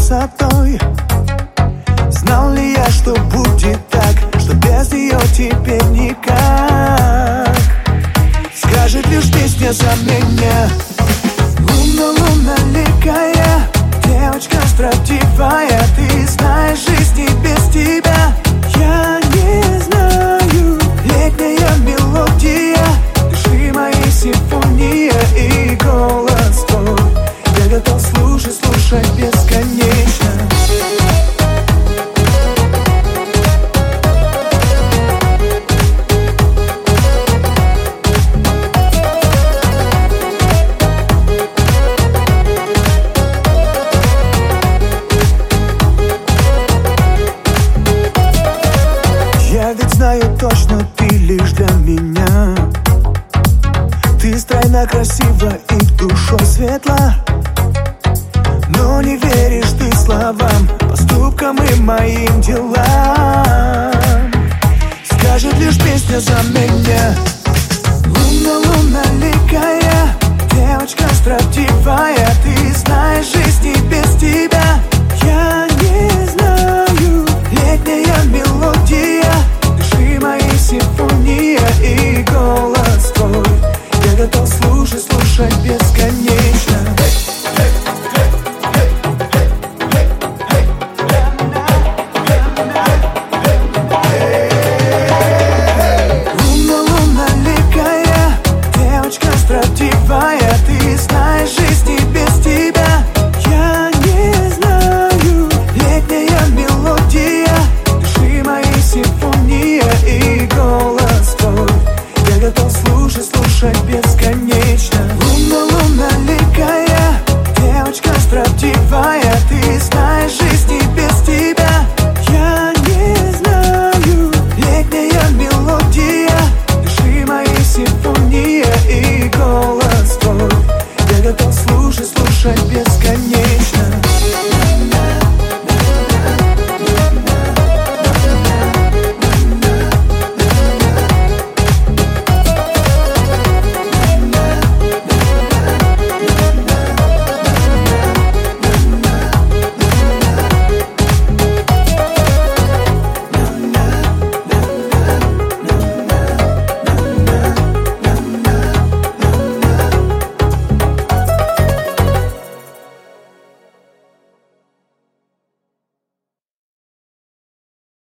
красотой. Знал ли я, что будет так, что без нее теперь никак? Скажет лишь песня за меня. Лунно-лунноликая девочка строптивая, ты знаешь, жизни без тебя я не знаю. Летняя мелодия, дыши моей симфония и голос твой я готов слушать, слушать бесконечно. Я ведь знаю точно, ты лишь для меня. Ты стройна, красива и душой светла. Но не веришь ты словам, поступкам и моим делам.